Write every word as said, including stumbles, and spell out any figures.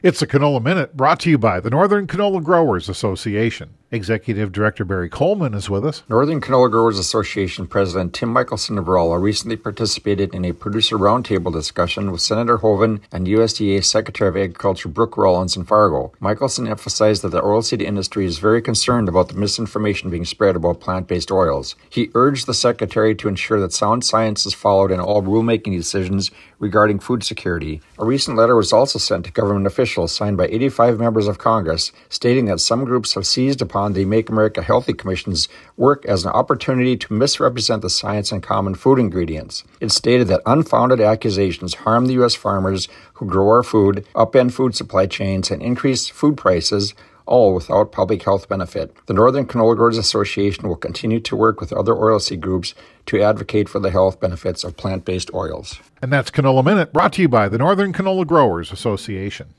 It's a Canola Minute brought to you by the Northern Canola Growers Association. Executive Director Barry Coleman is with us. Northern Canola Growers Association President Tim Michelson of Rolla recently participated in a producer roundtable discussion with Senator Hoeven and U S D A Secretary of Agriculture Brooke Rollins in Fargo. Michelson emphasized that the oilseed industry is very concerned about the misinformation being spread about plant-based oils. He urged the Secretary to ensure that sound science is followed in all rulemaking decisions regarding food security. A recent letter was also sent to government officials signed by eighty-five members of Congress stating that some groups have seized upon the Make America Healthy Commission's work as an opportunity to misrepresent the science and common food ingredients. It stated that unfounded accusations harm the U S farmers who grow our food, upend food supply chains, and increase food prices, all without public health benefit. The Northern Canola Growers Association will continue to work with other oilseed groups to advocate for the health benefits of plant-based oils. And that's Canola Minute brought to you by the Northern Canola Growers Association.